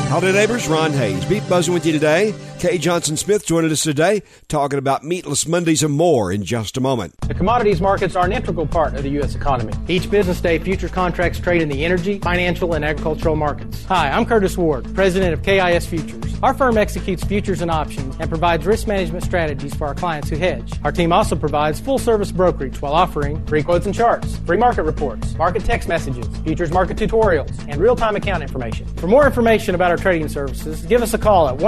Howdy neighbors, Ron Hayes. Beef buzzing with you today. Kay Johnson Smith joining us today, talking about Meatless Mondays and more in just a moment. The commodities markets are an integral part of the U.S. economy. Each business day, futures contracts trade in the energy, financial, and agricultural markets. Hi, I'm Curtis Ward, president of KIS Futures. Our firm executes futures and options and provides risk management strategies for our clients who hedge. Our team also provides full-service brokerage while offering free quotes and charts, free market reports, market text messages, futures market tutorials, and real-time account information. For more information about our trading services, give us a call at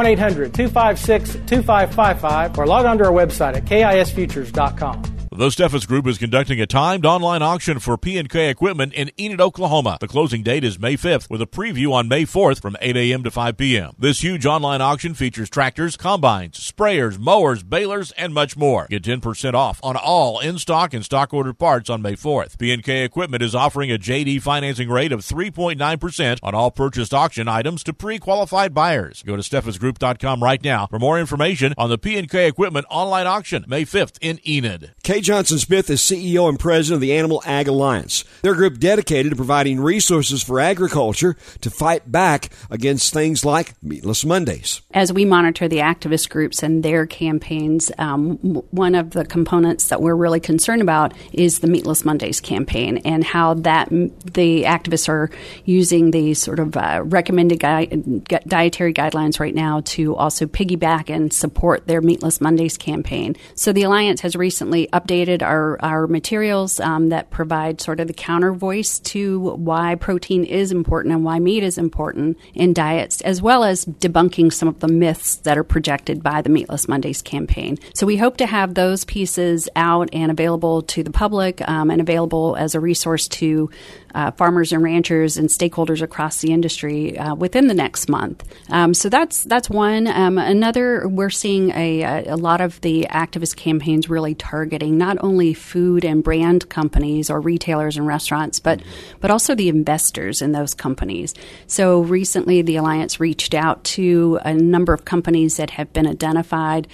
1-800-256-2555 or log on to our website at KISFutures.com. The Steffes Group is conducting a timed online auction for P&K equipment in Enid, Oklahoma. The closing date is May 5th, with a preview on May 4th from 8 a.m. to 5 p.m. This huge online auction features tractors, combines, sprayers, mowers, balers, and much more. Get 10% off on all in-stock and stock-ordered parts on May 4th. P&K Equipment is offering a JD financing rate of 3.9% on all purchased auction items to pre-qualified buyers. Go to SteffesGroup.com right now for more information on the P&K Equipment online auction, May 5th in Enid. Kay Johnson Smith is CEO and president of the Animal Ag Alliance. They're a group dedicated to providing resources for agriculture to fight back against things like Meatless Mondays. As we monitor the activist groups and their campaigns, one of the components that we're really concerned about is the Meatless Mondays campaign and how that the activists are using the sort of recommended dietary guidelines right now to also piggyback and support their Meatless Mondays campaign. So the Alliance has recently updated our materials that provide sort of the counter voice to why protein is important and why meat is important in diets, as well as debunking some of the myths that are projected by the Meatless Mondays campaign. So we hope to have those pieces out and available to the public and available as a resource to farmers and ranchers and stakeholders across the industry within the next month. So that's one. Another, we're seeing a lot of the activist campaigns really targeting not only food and brand companies or retailers and restaurants, but also the investors in those companies. So recently, the Alliance reached out to a number of companies that have been identified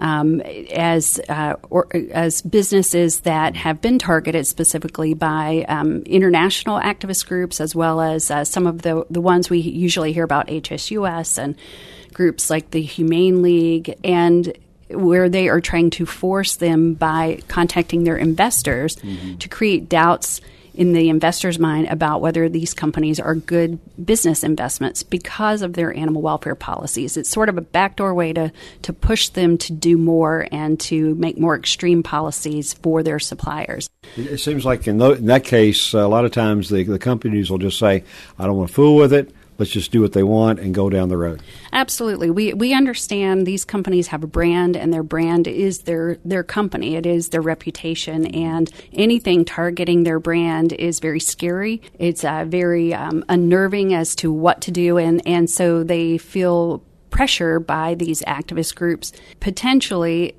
as businesses that have been targeted specifically by international activist groups, as well as some of the ones we usually hear about, HSUS and groups like the Humane League, and where they are trying to force them by contacting their investors to create doubts in the investor's mind about whether these companies are good business investments because of their animal welfare policies. It's sort of a backdoor way to push them to do more and to make more extreme policies for their suppliers. It seems like in that case, a lot of times the companies will just say, I don't want to fool with it. Let's just do what they want and go down the road. Absolutely. We understand these companies have a brand, and their brand is their company. It is their reputation, and anything targeting their brand is very scary. It's very unnerving as to what to do, and so they feel pressure by these activist groups, potentially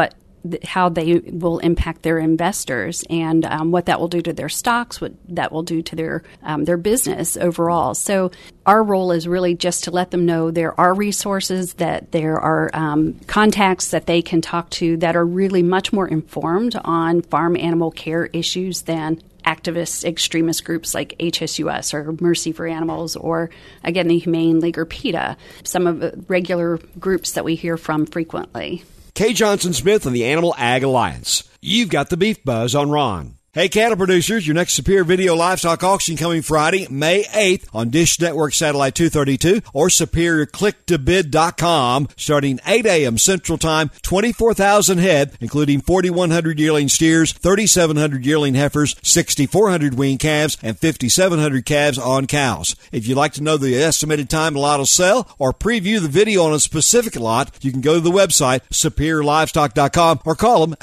how they will impact their investors and what that will do to their stocks, what that will do to their business overall. So our role is really just to let them know there are resources, that there are contacts that they can talk to that are really much more informed on farm animal care issues than activist extremist groups like HSUS or Mercy for Animals or, again, the Humane League or PETA, some of the regular groups that we hear from frequently. Kay Johnson Smith and the Animal Ag Alliance. You've got the Beef Buzz on Ron. Hey, cattle producers, your next Superior Video Livestock Auction coming Friday, May 8th on Dish Network Satellite 232 or SuperiorClickToBid.com starting 8 a.m. Central Time, 24,000 head, including 4,100 yearling steers, 3,700 yearling heifers, 6,400 wean calves, and 5,700 calves on cows. If you'd like to know the estimated time a lot will sell or preview the video on a specific lot, you can go to the website, SuperiorLivestock.com, or call them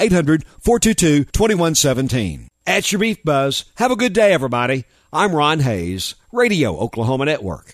800-422-2117. That's your Beef Buzz. Have a good day, everybody. I'm Ron Hayes, Radio Oklahoma Network.